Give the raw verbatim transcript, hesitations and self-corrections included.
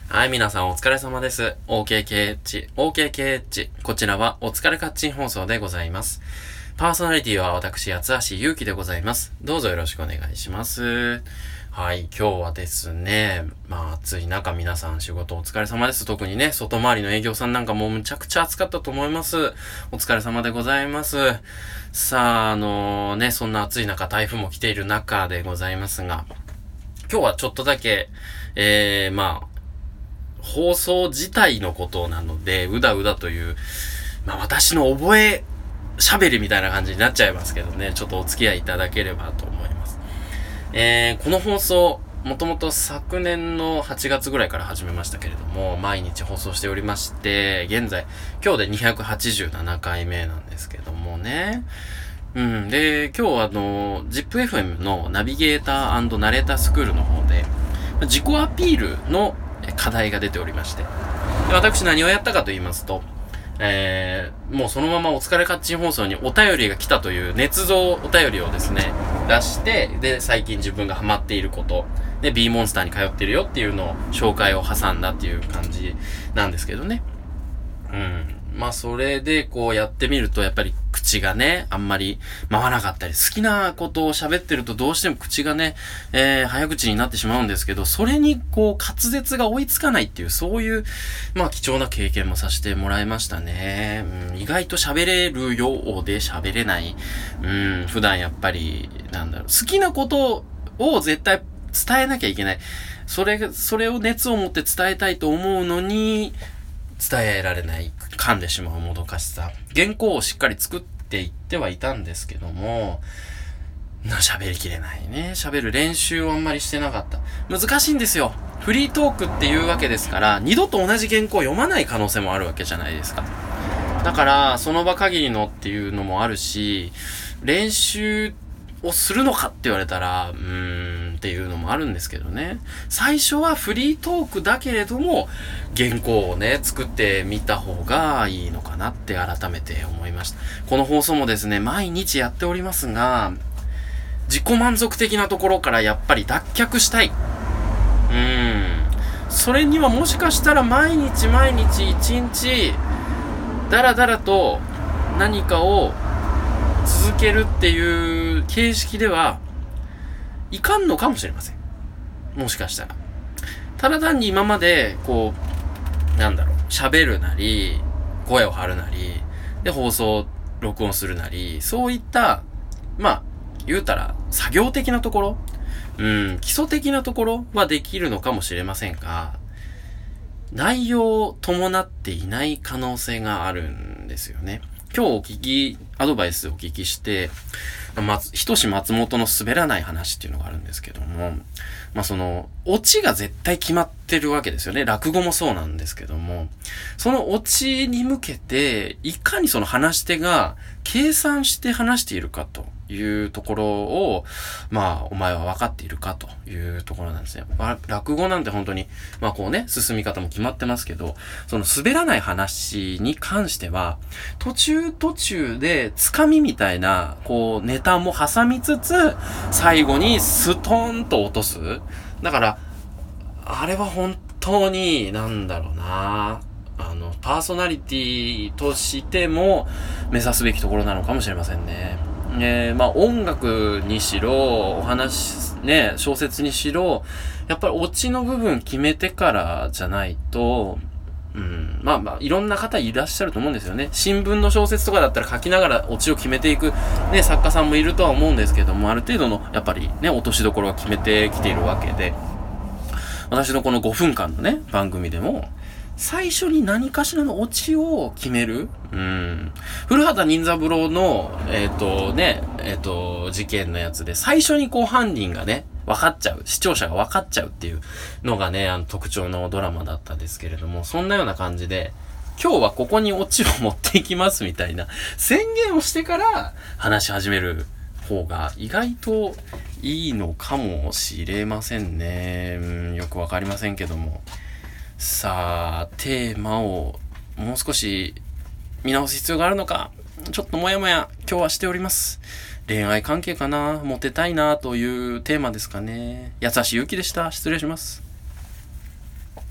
はい、皆さんお疲れ様です。オーケーケーエイチ、オーケーケーエイチ。こちらはお疲れカッチン放送でございます。パーソナリティは私、八橋ゆうきでございます。どうぞよろしくお願いします。はい、今日はですね、まあ暑い中皆さん仕事お疲れ様です。特にね、外回りの営業さんなんかもうむちゃくちゃ暑かったと思います。お疲れ様でございます。さあ、あのね、そんな暑い中、台風も来ている中でございますが、今日はちょっとだけ、えー、まあ、放送自体のことなので、うだうだという、まあ私の覚え喋りみたいな感じになっちゃいますけどね、ちょっとお付き合いいただければと思います。えー、この放送、もともと昨年のはちがつぐらいから始めましたけれども、毎日放送しておりまして、現在、今日でにひゃくはちじゅうななかいめなんですけどもね。うん。で、今日はあの、ジップエフエム のナビゲーター&ナレータースクールの方で、自己アピールの課題が出ておりまして。で私何をやったかと言いますと、えー、もうそのままお疲れカッチン放送にお便りが来たという捏造お便りをですね、出して、で、最近自分がハマっていること、で、B モンスターに通ってるよっていうのを紹介を挟んだっていう感じなんですけどね。うん。まあ、それでこうやってみると、やっぱり口がね、あんまり回らなかったり、好きなことを喋ってるとどうしても口がね、えー、早口になってしまうんですけど、それにこう滑舌が追いつかないっていう、そういう、まあ貴重な経験もさせてもらいましたね。うん、意外と喋れるようで喋れない。うん、普段やっぱり、なんだろう、好きなことを絶対伝えなきゃいけない。それ、それを熱を持って伝えたいと思うのに、伝えられない、噛んでしまうもどかしさ。原稿をしっかり作っていってはいたんですけども、喋りきれないね。喋る練習をあんまりしてなかった。難しいんですよ。フリートークっていうわけですから、二度と同じ原稿を読まない可能性もあるわけじゃないですか。だから、その場限りのっていうのもあるし、練習をするのかって言われたら、うーんっていうのもあるんですけどね。最初はフリートークだけれども、原稿をね、作ってみた方がいいのかなって改めて思いました。この放送もですね、毎日やっておりますが、自己満足的なところからやっぱり脱却したい。うーん。それにはもしかしたら毎日毎日一日、だらだらと何かを続けるっていう形式ではいかんのかもしれません。もしかしたら。ただ単に今まで、こう、なんだろう、喋るなり、声を張るなり、で、放送、録音するなり、そういった、まあ、言うたら、作業的なところ、うん、基礎的なところはできるのかもしれませんが、内容を伴っていない可能性があるんですよね。今日お聞き、アドバイスをお聞きして、ま、ひとし松本の滑らない話っていうのがあるんですけども、まあ、その、オチが絶対決まってるわけですよね。落語もそうなんですけども、そのオチに向けて、いかにその話し手が計算して話しているかというところを、まあ、お前は分かっているかというところなんですね。落語なんて本当に、まあこうね、進み方も決まってますけど、その滑らない話に関しては、途中途中でつかみみたいな、こう、ネタも挟みつつ、最後にストーンと落とす。だから、あれは本当に、なんだろうな、あの、パーソナリティとしても目指すべきところなのかもしれませんね。えー、まあ音楽にしろ、お話、ね、小説にしろ、やっぱりオチの部分決めてからじゃないと、うん、まあまあ、いろんな方いらっしゃると思うんですよね。新聞の小説とかだったら書きながらオチを決めていく、ね、作家さんもいるとは思うんですけども、ある程度の、やっぱりね、落としどころが決めてきているわけで、私のこのごふんかんのね、番組でも、最初に何かしらのオチを決める。うん。古畑任三郎の、えっ、ー、とね、えっ、ー、と、事件のやつで、最初にこう犯人がね、分かっちゃう。視聴者が分かっちゃうっていうのがね、あの特徴のドラマだったんですけれども、そんなような感じで、今日はここにオチを持っていきますみたいな宣言をしてから話し始める方が意外といいのかもしれませんね。うん、よくわかりませんけども。さあ、テーマをもう少し見直す必要があるのか、ちょっともやもや今日はしております。恋愛関係かな、モテたいなというテーマですかね。八橋ゆうきでした。失礼します。